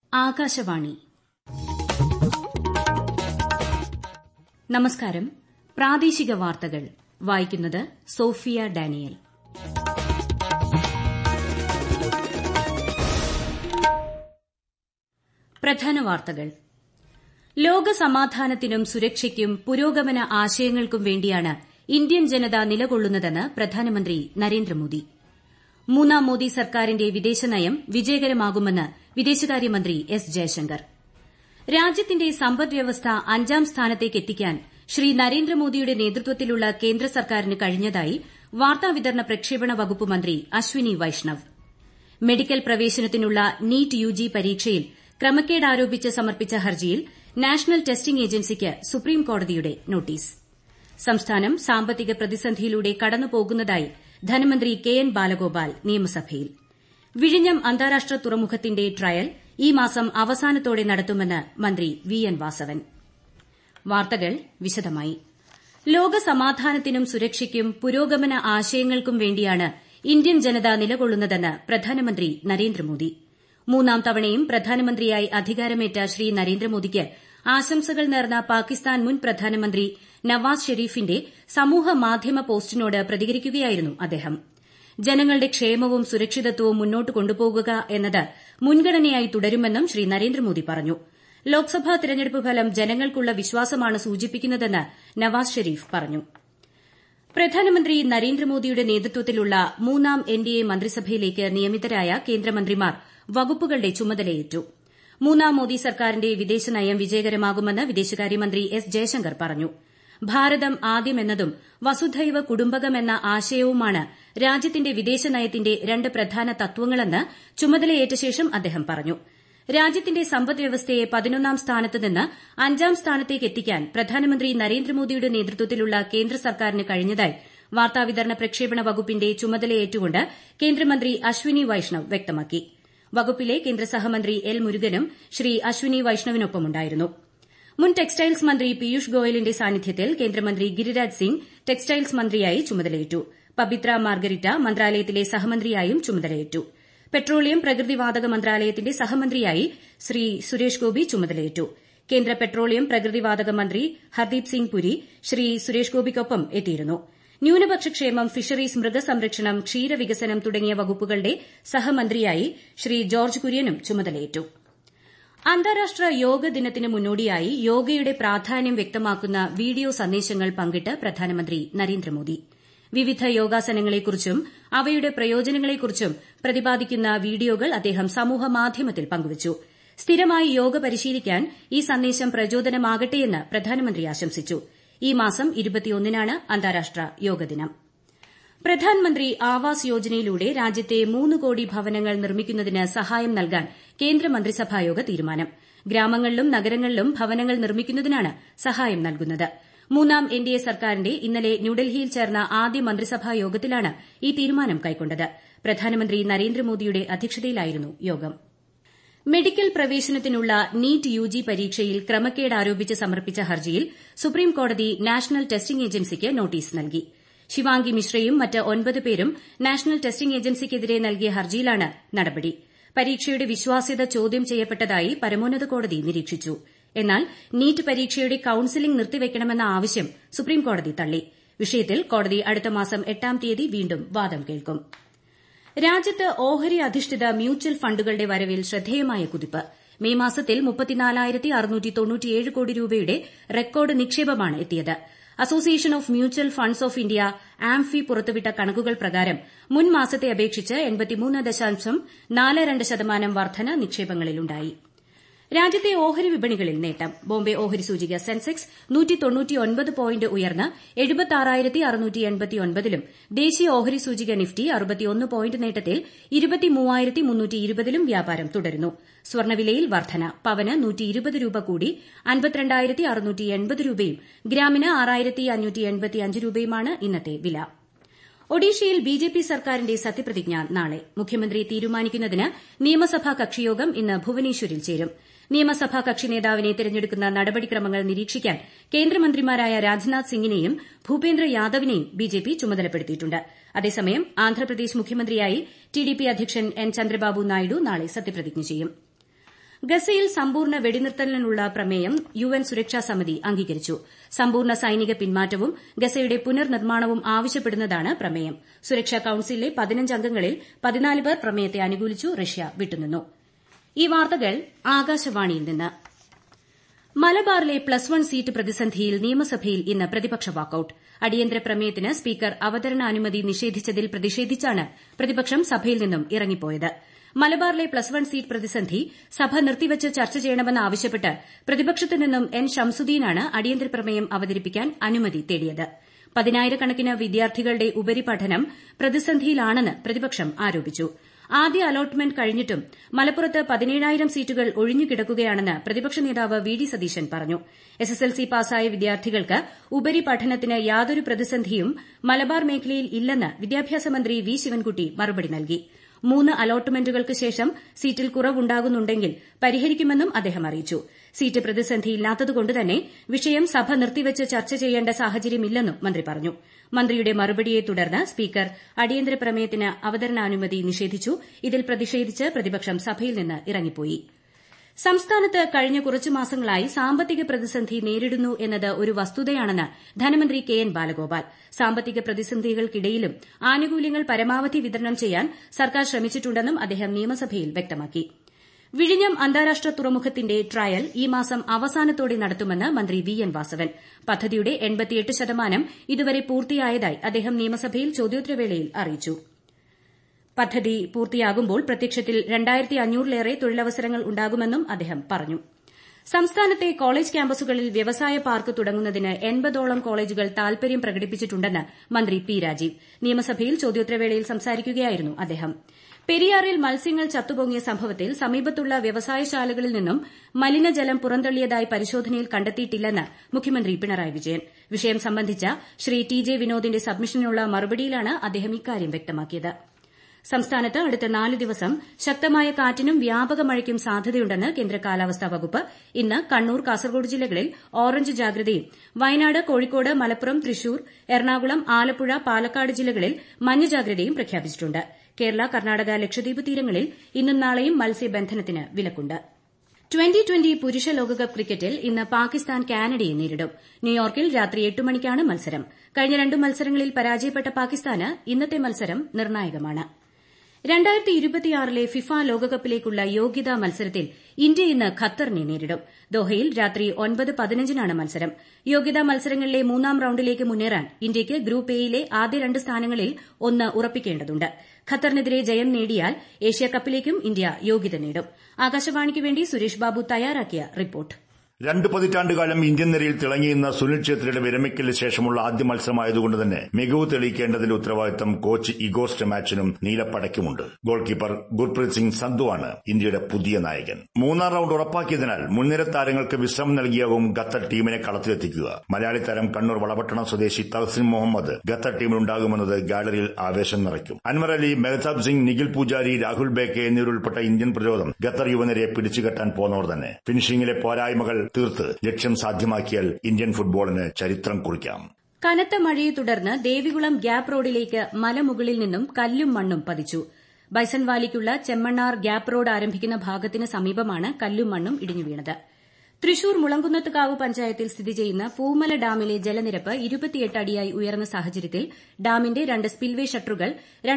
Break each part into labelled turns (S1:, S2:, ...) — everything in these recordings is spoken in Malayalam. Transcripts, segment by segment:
S1: ആകാശവാണി. നമസ്കാരം. പ്രാദേശിക വാർത്തകൾ വായിക്കുന്നത് സോഫിയ ഡാനിയൽ. പ്രധാന വാർത്തകൾ. ലോക സമാധാനത്തിനും സുരക്ഷയ്ക്കും പുരോഗമന ആശയങ്ങൾക്കും വേണ്ടിയാണ് ഇന്ത്യൻ ജനത നിലകൊള്ളുന്നതെന്ന് പ്രധാനമന്ത്രി നരേന്ദ്രമോദി. മൂന്നാം മോദി സർക്കാരിന്റെ വിദേശനയം വിജയകരമാകുമെന്ന് വിദേശകാര്യമന്ത്രി എസ് ജയശങ്കർ. രാജ്യത്തിന്റെ സമ്പദ്വ്യവസ്ഥ 5ാം സ്ഥാനത്തേക്കെത്തിക്കാൻ ശ്രീ നരേന്ദ്രമോദിയുടെ നേതൃത്വത്തിലുള്ള കേന്ദ്ര സർക്കാരിന് കഴിഞ്ഞതായി വാർത്താവിതരണ പ്രക്ഷേപണ വകുപ്പ് മന്ത്രി അശ്വിനി വൈഷ്ണവ്. മെഡിക്കൽ പ്രവേശനത്തിനുള്ള നീറ്റ് യുജി പരീക്ഷയിൽ ക്രമക്കേട് ആരോപിച്ച് സമർപ്പിച്ച ഹർജിയിൽ നാഷണൽ ടെസ്റ്റിംഗ് ഏജൻസിക്ക് സുപ്രീംകോടതിയുടെ നോട്ടീസ്. സംസ്ഥാനം സാമ്പത്തിക പ്രതിസന്ധിയിലൂടെ കടന്നുപോകുന്നതായി ധനമന്ത്രി കെ എൻ ബാലഗോപാൽ നിയമസഭയിൽ. വിഴിഞ്ഞം അന്താരാഷ്ട്ര തുറമുഖത്തിന്റെ ട്രയൽ ഈ മാസം അവസാനത്തോടെ നടത്തുമെന്ന് മന്ത്രി വി എൻ വാസവൻ. വാർത്തകൾ വിശദമായി. ലോക സമാധാനത്തിനും സുരക്ഷയ്ക്കും പുരോഗമന ആശയങ്ങൾക്കും വേണ്ടിയാണ് ഇന്ത്യൻ ജനത നിലകൊള്ളുന്നതെന്ന് പ്രധാനമന്ത്രി നരേന്ദ്രമോദി. മൂന്നാം തവണയും പ്രധാനമന്ത്രിയായി അധികാരമേറ്റ ശ്രീ നരേന്ദ്രമോദിക്ക് ആശംസകൾ നേർന്ന പാകിസ്ഥാൻ മുൻ പ്രധാനമന്ത്രി നവാസ് ഷെരീഫിന്റെ സമൂഹമാധ്യമ പോസ്റ്റിനോട് പ്രതികരിക്കുകയായിരുന്നു അദ്ദേഹം. ജനങ്ങളുടെ ക്ഷേമവും സുരക്ഷിതത്വവും മുന്നോട്ട് കൊണ്ടുപോകുക എന്നത് മുൻഗണനയായി തുടരുമെന്നും ശ്രീ നരേന്ദ്രമോദി പറഞ്ഞു. ലോക്സഭാ തെരഞ്ഞെടുപ്പ് ഫലം ജനങ്ങൾക്കുള്ള വിശ്വാസമാണ് സൂചിപ്പിക്കുന്നതെന്ന് നവാസ് ഷെരീഫ് പറഞ്ഞു. പ്രധാനമന്ത്രി നരേന്ദ്രമോദിയുടെ നേതൃത്വത്തിലുള്ള മൂന്നാം എൻഡിഎ മന്ത്രിസഭയിലേക്ക് നിയമിതരായ കേന്ദ്രമന്ത്രിമാർ വകുപ്പുകളുടെ ചുമതലയേറ്റു. മൂന്നാം മോദി സർക്കാരിന്റെ വിദേശനയം വിജയകരമാകുമെന്ന് വിദേശകാര്യമന്ത്രി എസ് ജയശങ്കർ പറഞ്ഞു. ഭാരതം ആദ്യമെന്നതും വസുധൈവ കുടുംബകം എന്ന ആശയവുമാണ് രാജ്യത്തിന്റെ വിദേശനയത്തിന്റെ 2 പ്രധാന തത്വങ്ങളെന്ന് ചുമതലയേറ്റ ശേഷം അദ്ദേഹം പറഞ്ഞു. രാജ്യത്തിന്റെ സമ്പദ്വ്യവസ്ഥയെ 11ാം സ്ഥാനത്ത് നിന്ന് 5ാം സ്ഥാനത്തേക്ക് എത്തിക്കാൻ പ്രധാനമന്ത്രി നരേന്ദ്രമോദിയുടെ നേതൃത്വത്തിലുള്ള കേന്ദ്ര സർക്കാരിന് കഴിഞ്ഞതായി വാർത്താവിതരണ പ്രക്ഷേപണ വകുപ്പിന്റെ ചുമതലയേറ്റുകൊണ്ട് കേന്ദ്രമന്ത്രി അശ്വിനി വൈഷ്ണവ് വ്യക്തമാക്കി. വകുപ്പിലെ കേന്ദ്ര സഹമന്ത്രി എൽ മുരുകനും ശ്രീ അശ്വിനി വൈഷ്ണവിനൊപ്പമുണ്ടായിരുന്നു. മുൻ ടെക്സ്റ്റൈൽസ് മന്ത്രി പീയൂഷ് ഗോയലിന്റെ സാന്നിധ്യത്തിൽ കേന്ദ്രമന്ത്രി ഗിരിരാജ് സിംഗ് ടെക്സ്റ്റൈൽസ് മന്ത്രിയായി ചുമതലയേറ്റു. പബിത്ര മാർഗരിറ്റ മന്ത്രാലയത്തിലെ സഹമന്ത്രിയായും ചുമതലയേറ്റു. പെട്രോളിയം പ്രകൃതിവാതക മന്ത്രാലയത്തിന്റെ സഹമന്ത്രിയായി ശ്രീ സുരേഷ് ഗോപി ചുമതലയേറ്റു. കേന്ദ്ര പെട്രോളിയം പ്രകൃതിവാതക മന്ത്രി ഹർദീപ് സിംഗ് പുരി ശ്രീ സുരേഷ് ഗോപിക്കൊപ്പം എത്തിയിരുന്നു. ന്യൂനപക്ഷക്ഷേമം, ഫിഷറീസ്, മൃഗസംരക്ഷണം, ക്ഷീരവികസനം തുടങ്ങിയ വകുപ്പുകളുടെ സഹമന്ത്രിയായി ശ്രീ ജോർജ് കുര്യനും ചുമതലയേറ്റു. അന്താരാഷ്ട്ര യോഗ ദിനത്തിന് മുന്നോടിയായി യോഗയുടെ പ്രാധാന്യം വ്യക്തമാക്കുന്ന വീഡിയോ സന്ദേശങ്ങൾ പങ്കിട്ട് പ്രധാനമന്ത്രി നരേന്ദ്രമോദി. വിവിധ യോഗാസനങ്ങളെക്കുറിച്ചും അവയുടെ പ്രയോജനങ്ങളെക്കുറിച്ചും പ്രതിപാദിക്കുന്ന വീഡിയോകൾ അദ്ദേഹം സമൂഹമാധ്യമത്തിൽ പങ്കുവച്ചു. സ്ഥിരമായി യോഗ പരിശീലിക്കാൻ ഈ സന്ദേശം പ്രചോദനമാകട്ടെയെന്ന് പ്രധാനമന്ത്രി ആശംസിച്ചു. ഈ മാസം 21-നാണ് അന്താരാഷ്ട്ര യോഗ ദിനം. പ്രധാൻമന്ത്രി ആവാസ് യോജനയിലൂടെ രാജ്യത്തെ 3 കോടി ഭവനങ്ങൾ നിർമ്മിക്കുന്നതിന് സഹായം നൽകാൻ കേന്ദ്രമന്ത്രിസഭായോഗ തീരുമാനം. ഗ്രാമങ്ങളിലും നഗരങ്ങളിലും ഭവനങ്ങൾ നിർമ്മിക്കുന്നതിനാണ് സഹായം നൽകുന്നത്. മൂന്നാം എൻഡിഎ സർക്കാരിന്റെ ഇന്നലെ ന്യൂഡൽഹിയിൽ ചേർന്ന ആദ്യ മന്ത്രിസഭാ യോഗത്തിലാണ് ഈ തീരുമാനം കൈക്കൊണ്ടത്. പ്രധാനമന്ത്രി നരേന്ദ്രമോദിയുടെ അധ്യക്ഷതയിലായിരുന്നു യോഗം. മെഡിക്കൽ പ്രവേശനത്തിനുള്ള നീറ്റ് യുജി പരീക്ഷയിൽ ക്രമക്കേട് ആരോപിച്ച് സമർപ്പിച്ച ഹർജിയിൽ സുപ്രീംകോടതി നാഷണൽ ടെസ്റ്റിംഗ് ഏജൻസിക്ക് നോട്ടീസ് നൽകി. ശിവാംഗി മിശ്രയും മറ്റ് 9 പേരും നാഷണൽ ടെസ്റ്റിംഗ് ഏജൻസിക്കെതിരെ നൽകിയ ഹർജിയിലാണ് നടപടി. പരീക്ഷയുടെ വിശ്വാസ്യത ചോദ്യം ചെയ്യപ്പെട്ടതായി പരമോന്നത കോടതി നിരീക്ഷിച്ചു. എന്നാൽ നീറ്റ് പരീക്ഷയുടെ കൌൺസിലിംഗ് നിർത്തിവെക്കണമെന്ന ആവശ്യം സുപ്രീംകോടതി തള്ളി. വിഷയത്തിൽ കോടതി അടുത്ത മാസം 8-ാം തീയതി വീണ്ടും വാദം കേൾക്കും. രാജ്യത്ത് ഓഹരി അധിഷ്ഠിത മ്യൂച്വൽ ഫണ്ടുകളുടെ വരവിൽ ശ്രദ്ധേയമായ കുതിപ്പ്. മെയ് മാസത്തിൽ 34,697 കോടി രൂപയുടെ റെക്കോർഡ് നിക്ഷേപമാണ് എത്തിയത്. Association of mutual funds of India AMFI പുറത്തുവിട്ട കണക്കുകൾ പ്രകാരം മുൻ മാസത്തെ അപേക്ഷിച്ച് 83.42% വർധന നിക്ഷേപങ്ങളിലുണ്ടായി. രാജ്യത്തെ ഓഹരി വിപണികളിൽ നേട്ടം. ബോംബെ ഓഹരി സൂചിക സെൻസെക്സ് 199 പോയിന്റ് ഉയർന്ന് 76,689-ലും ദേശീയ ഓഹരി സൂചിക നിഫ്റ്റി 61 പോയിന്റ് നേട്ടത്തിൽ 23,320-ലും വ്യാപാരം തുടരുന്നു. സ്വർണ്ണവിലയിൽ വർധന. പവന് 120 രൂപ കൂടി 52,680 രൂപയും ഗ്രാമിന് 6,585 രൂപയുമാണ് ഇന്നത്തെ വില. ഒഡീഷയിൽ ബിജെപി സർക്കാരിന്റെ സത്യപ്രതിജ്ഞ നാളെ. മുഖ്യമന്ത്രി തീരുമാനിക്കുന്നതിന് നിയമസഭാ കക്ഷിയോഗം ഇന്ന് ഭുവനേശ്വരിൽ ചേരും. നിയമസഭാ കക്ഷി നേതാവിനെ തെരഞ്ഞെടുക്കുന്ന നടപടിക്രമങ്ങൾ നിരീക്ഷിക്കാൻ കേന്ദ്രമന്ത്രിമാരായ രാജ്നാഥ് സിംഗിനെയും ഭൂപേന്ദ്ര യാദവിനെയും ബിജെപി ചുമതലപ്പെടുത്തിയിട്ടുണ്ട്. അതേസമയം ആന്ധ്രാപ്രദേശ് മുഖ്യമന്ത്രിയായി ടിഡിപി അധ്യക്ഷൻ എൻ ചന്ദ്രബാബു നായിഡു നാളെ സത്യപ്രതിജ്ഞ ചെയ്യും. ഗസയിൽ സമ്പൂർണ്ണ വെടിനിർത്തലിനുള്ള പ്രമേയം യുഎൻ സുരക്ഷാ സമിതി അംഗീകരിച്ചു. സമ്പൂർണ്ണ സൈനിക പിന്മാറ്റവും ഗസയുടെ പുനർനിർമ്മാണവും ആവശ്യപ്പെടുന്നതാണ് പ്രമേയം. സുരക്ഷാ കൌൺസിലിലെ 15 അംഗങ്ങളിൽ 14 പേർ പ്രമേയത്തെ അനുകൂലിച്ചു. റഷ്യ വിട്ടുനിന്നു. ഈ വാർത്തകൾ ആകാശവാണിയിൽ നിന്ന്. മലബാറിലെ +1 സീറ്റ് പ്രതിസന്ധിയിൽ നിയമസഭയിൽ ഇന്ന് പ്രതിപക്ഷ വാക്കൌട്ട്. അടിയന്തര പ്രമേയത്തിന് സ്പീക്കർ അവതരണാനുമതി നിഷേധിച്ചതിൽ പ്രതിഷേധിച്ചാണ് പ്രതിപക്ഷം സഭയിൽ നിന്നും ഇറങ്ങിപ്പോയത്. മലബാറിലെ +1 സീറ്റ് പ്രതിസന്ധി സഭ നിർത്തിവച്ച് ചർച്ച ചെയ്യണമെന്നാവശ്യപ്പെട്ട് പ്രതിപക്ഷത്തു നിന്നും എൻ ഷംസുദ്ദീനാണ് അടിയന്തര പ്രമേയം അവതരിപ്പിക്കാൻ അനുമതി തേടിയത്. 10,000-കണക്കിന് വിദ്യാർത്ഥികളുടെ ഉപരിപഠനം പ്രതിസന്ധിയിലാണെന്ന് പ്രതിപക്ഷം ആരോപിച്ചു. ആദ്യ അലോട്ട്മെന്റ് കഴിഞ്ഞിട്ടും മലപ്പുറത്ത് 17,000 സീറ്റുകൾ ഒഴിഞ്ഞുകിടക്കുകയാണെന്ന് പ്രതിപക്ഷ നേതാവ് വി ഡി സതീശൻ പറഞ്ഞു. എസ്എസ്എൽസി പാസായ വിദ്യാർത്ഥികൾക്ക് ഉപരിപഠനത്തിന് യാതൊരു പ്രതിസന്ധിയും മലബാർ മേഖലയിൽ ഇല്ലെന്ന് വിദ്യാഭ്യാസ മന്ത്രി വി ശിവൻകുട്ടി മറുപടി നൽകി. 3 അലോട്ട്മെന്റുകൾക്ക് ശേഷം സീറ്റിൽ കുറവുണ്ടാകുന്നുണ്ടെങ്കിൽ പരിഹരിക്കുമെന്നും അദ്ദേഹം അറിയിച്ചു. സീറ്റ് പ്രതിസന്ധിയില്ലാത്തതുകൊണ്ടുതന്നെ വിഷയം സഭ നിർത്തിവച്ച് ചർച്ച ചെയ്യേണ്ട സാഹചര്യമില്ലെന്നും മന്ത്രി പറഞ്ഞു. മന്ത്രിയുടെ മറുപടിയെ തുടർന്ന് സ്പീക്കർ അടിയന്തര പ്രമേയത്തിന് അവതരണാനുമതി നിഷേധിച്ചു. ഇതിൽ പ്രതിഷേധിച്ച് പ്രതിപക്ഷം സഭയിൽ നിന്ന് ഇറങ്ങിപ്പോയി. സംസ്ഥാനത്ത് കഴിഞ്ഞ കുറച്ചു മാസങ്ങളായി സാമ്പത്തിക പ്രതിസന്ധി നേരിടുന്നു എന്നത് ഒരു വസ്തുതയാണെന്ന് ധനമന്ത്രി കെ എൻ ബാലഗോപാൽ. സാമ്പത്തിക പ്രതിസന്ധികൾക്കിടയിലും ആനുകൂല്യങ്ങൾ പരമാവധി വിതരണം ചെയ്യാൻ സർക്കാർ ശ്രമിച്ചിട്ടുണ്ടെന്നും അദ്ദേഹം നിയമസഭയിൽ വ്യക്തമാക്കി. വിഴിഞ്ഞം അന്താരാഷ്ട്ര തുറമുഖത്തിന്റെ ട്രയൽ ഈ മാസം അവസാനത്തോടെ നടത്തുമെന്ന് മന്ത്രി വി എൻ വാസവൻ. പദ്ധതിയുടെ 88% ഇതുവരെ പൂർത്തിയായതായി അദ്ദേഹം നിയമസഭയിൽ ചോദ്യോത്തരവേളയിൽ അറിയിച്ചു. പദ്ധതി പൂർത്തിയാകുമ്പോൾ പ്രത്യക്ഷത്തിൽ 2,500-ലേറെ തൊഴിലവസരങ്ങൾ ഉണ്ടാകുമെന്നും അദ്ദേഹം പറഞ്ഞു. സംസ്ഥാനത്തെ കോളേജ് ക്യാമ്പസുകളിൽ വ്യവസായ പാർക്ക് തുടങ്ങുന്നതിന് 80ഓളം കോളേജുകൾ താൽപര്യം പ്രകടിപ്പിച്ചിട്ടുണ്ടെന്ന് മന്ത്രി പി രാജീവ്. നിയമസഭയിൽ ചോദ്യോത്തരവേളയിൽ സംസാരിക്കുകയായിരുന്നു അദ്ദേഹം. പെരിയാറിൽ മത്സ്യങ്ങൾ ചത്തുപൊങ്ങിയ സംഭവത്തിൽ സമീപത്തുള്ള വ്യവസായശാലകളിൽ നിന്നും മലിനജലം പുറന്തള്ളിയതായി പരിശോധനയിൽ കണ്ടെത്തിയിട്ടില്ലെന്ന് മുഖ്യമന്ത്രി പിണറായി വിജയൻ. വിഷയം സംബന്ധിച്ച ശ്രീ ടി ജെ വിനോദിന്റെ സബ്മിഷനുള്ള മറുപടിയിലാണ് അദ്ദേഹം ഇക്കാര്യം വ്യക്തമാക്കിയത്. സംസ്ഥാനത്ത് അടുത്ത 4 ദിവസം ശക്തമായ കാറ്റിനും വ്യാപക മഴയ്ക്കും സാധ്യതയുണ്ടെന്ന് കേന്ദ്ര കാലാവസ്ഥാ വകുപ്പ്. ഇന്ന് കണ്ണൂർ, കാസർഗോഡ് ജില്ലകളിൽ ഓറഞ്ച് ജാഗ്രതയും വയനാട്, കോഴിക്കോട്, മലപ്പുറം, തൃശൂർ, എറണാകുളം, ആലപ്പുഴ, പാലക്കാട് ജില്ലകളിൽ മഞ്ഞ ജാഗ്രതയും പ്രഖ്യാപിച്ചിട്ടുണ്ട്. കേരള, കർണാടക, ലക്ഷദ്വീപ് തീരങ്ങളിൽ ഇന്നും നാളെയും മത്സ്യബന്ധനത്തിന് വിലക്കുണ്ട്. 2020 പുരുഷ ലോകകപ്പ് ക്രിക്കറ്റിൽ ഇന്ന് പാകിസ്ഥാൻ കാനഡയെ നേരിടും. ന്യൂയോർക്കിൽ രാത്രി 8 മണിക്കാണ് മത്സരം. കഴിഞ്ഞ 2 മത്സരങ്ങളിൽ പരാജയപ്പെട്ട പാകിസ്ഥാന് ഇന്നത്തെ മത്സരം നിർണായകമാണ്. 2026-ലെ ഫിഫ ലോകകപ്പിലേക്കുള്ള യോഗ്യതാ മത്സരത്തിൽ ഇന്ത്യ ഇന്ന് ഖത്തറിനെ നേരിടും. ദോഹയിൽ രാത്രി 9:15-നാണ് മത്സരം. യോഗ്യതാ മത്സരങ്ങളിലെ 3ാം റൌണ്ടിലേക്ക് മുന്നേറാൻ ഇന്ത്യയ്ക്ക് ഗ്രൂപ്പ് എയിലെ ആദ്യ 2 സ്ഥാനങ്ങളിൽ ഒന്ന് ഉറപ്പിക്കേണ്ടതുണ്ട്. ഖത്തറിനെതിരെ ജയം നേടിയാൽ ഏഷ്യാകപ്പിലേക്കും ഇന്ത്യ യോഗ്യത നേടും. ആകാശവാണിക്ക് വേണ്ടി സുരേഷ് ബാബു തയ്യാറാക്കിയ റിപ്പോർട്ട്.
S2: 2 പതിറ്റാണ്ടുകാലം ഇന്ത്യൻ നിരയിൽ തിളങ്ങിയിരുന്ന സുനിൽ ഛേത്രിയുടെ വിരമിക്കലിന് ശേഷമുള്ള ആദ്യ മത്സരമായതുകൊണ്ട് തന്നെ മികവ് തെളിയിക്കേണ്ടതിന്റെ ഉത്തരവാദിത്തം കോച്ച് ഇഗോർ സ്റ്റെമാച്ചിനും നീലപ്പടയ്ക്കുമുണ്ട്. ഗോൾ കീപ്പർ ഗുർപ്രീത് സിംഗ് സന്ധുവാണ് ഇന്ത്യയുടെ പുതിയ നായകൻ. 3ാം റൌണ്ട് ഉറപ്പാക്കിയതിനാൽ മുൻനിര താരങ്ങൾക്ക് വിശ്രമം നൽകിയാകും ഖത്തർ ടീമിനെ കളത്തിലെത്തിക്കുക. മലയാളി താരം കണ്ണൂർ വളപട്ടണം സ്വദേശി തഹസിൻ മുഹമ്മദ് ഖത്തർ ടീമിലുണ്ടാകുമെന്നത് ഗാലറിയിൽ ആവേശം നിറയ്ക്കും. അൻവർ അലി, മെഹ്താബ് സിംഗ്, നിഖിൽ പൂജാരി, രാഹുൽ ബേക്കെ എന്നിവരുൾപ്പെട്ട ഇന്ത്യൻ പ്രതിരോധം ഖത്തർ യുവനിരയെ പിടിച്ചുകെട്ടാൻ പോന്നവർ തന്നെ. ഫിനിഷിംഗിലെ പോരായ്മകൾ തീർത്ത് ലക്ഷ്യം സാധ്യമാക്കിയാൽ ഇന്ത്യൻ ഫുട്ബോളിന് ചരിത്രം കുറിക്കാം.
S1: കനത്ത മഴയെ തുടർന്ന് ദേവികുളം ഗ്യാപ് റോഡിലേക്ക് മലമുകളിൽ നിന്നും കല്ലും മണ്ണും പതിച്ചു. ബൈസൺ വാലിക്കുള്ള ചെമ്മണ്ണാർ ഗ്യാപ് റോഡ് ആരംഭിക്കുന്ന ഭാഗത്തിന് സമീപമാണ് കല്ലും മണ്ണും ഇടിഞ്ഞു വീണത്. തൃശൂർ മുളങ്കുന്നത്തുകാവ് പഞ്ചായത്തിൽ സ്ഥിതി ചെയ്യുന്ന പൂമല ഡാമിലെ ജലനിരപ്പ് 28 അടിയായി ഉയർന്ന സാഹചര്യത്തിൽ ഡാമിന്റെ 2 സ്പിൽവേ ഷട്ടറുകൾ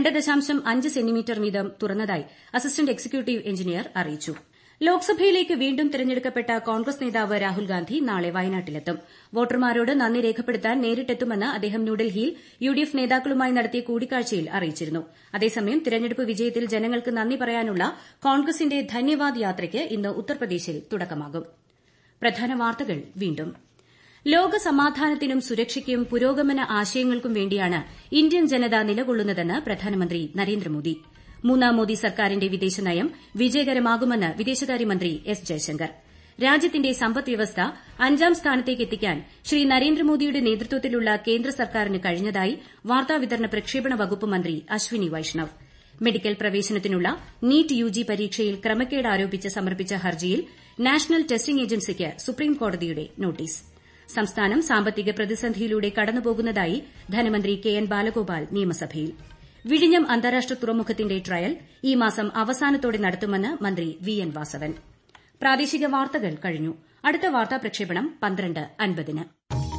S1: 2.5 സെന്റിമീറ്റർ വീതം തുറന്നതായി അസിസ്റ്റന്റ് എക്സിക്യൂട്ടീവ് എഞ്ചിനീയർ അറിയിച്ചു. ലോക്സഭയിലേക്ക് വീണ്ടും തെരഞ്ഞെടുക്കപ്പെട്ട കോൺഗ്രസ് നേതാവ് രാഹുൽ ഗാന്ധി നാളെ വയനാട്ടിലെത്തും. വോട്ടർമാരോട് നന്ദി രേഖപ്പെടുത്താൻ നേരിട്ടെത്തുമെന്ന് അദ്ദേഹം ന്യൂഡൽഹിയിൽ യുഡിഎഫ് നേതാക്കളുമായി നടത്തിയ കൂടിക്കാഴ്ചയിൽ അറിയിച്ചിരുന്നു. അതേസമയം തിരഞ്ഞെടുപ്പ് വിജയത്തിൽ ജനങ്ങൾക്ക് നന്ദി പറയാനുള്ള കോൺഗ്രസിന്റെ ധന്യവാദ് യാത്രയ്ക്ക് ഇന്ന് ഉത്തർപ്രദേശിൽ തുടക്കമാകും. പ്രധാന വാർത്തകൾ വീണ്ടും. ലോക സമാധാനത്തിനും സുരക്ഷയ്ക്കും പുരോഗമന ആശയങ്ങൾക്കും വേണ്ടിയാണ് ഇന്ത്യൻ ജനത നിലകൊള്ളുന്നതെന്ന് പ്രധാനമന്ത്രി നരേന്ദ്രമോദി. 3ാം മോദി സർക്കാരിന്റെ വിദേശനയം വിജയകരമാകുമെന്ന് വിദേശകാര്യമന്ത്രി എസ് ജയശങ്കർ. രാജ്യത്തിന്റെ സമ്പദ്വ്യവസ്ഥ 5ാം സ്ഥാനത്തേക്ക് എത്തിക്കാൻ ശ്രീ നരേന്ദ്രമോദിയുടെ നേതൃത്വത്തിലുള്ള കേന്ദ്ര സർക്കാരിന് കഴിഞ്ഞതായി വാർത്താവിതരണ പ്രക്ഷേപണ വകുപ്പ് മന്ത്രി അശ്വിനി വൈഷ്ണവ്. മെഡിക്കൽ പ്രവേശനത്തിനുള്ള നീറ്റ് യുജി പരീക്ഷയിൽ ക്രമക്കേട് ആരോപിച്ച് സമർപ്പിച്ച ഹർജിയിൽ നാഷണൽ ടെസ്റ്റിംഗ് ഏജൻസിക്ക് സുപ്രീംകോടതിയുടെ നോട്ടീസ്. സംസ്ഥാനം സാമ്പത്തിക പ്രതിസന്ധിയിലൂടെ കടന്നുപോകുന്നതായി ധനമന്ത്രി കെ എൻ ബാലഗോപാൽ നിയമസഭയിൽ. വിഴിഞ്ഞം അന്താരാഷ്ട്ര തുറമുഖത്തിന്റെ ട്രയൽ ഈ മാസം അവസാനത്തോടെ നടത്തുമെന്ന് മന്ത്രി വി എൻ വാസവൻ. പ്രാദേശിക വാർത്തകൾ കഴിഞ്ഞു. അടുത്ത വാർത്താ പ്രക്ഷേപണം 12:50-ന്.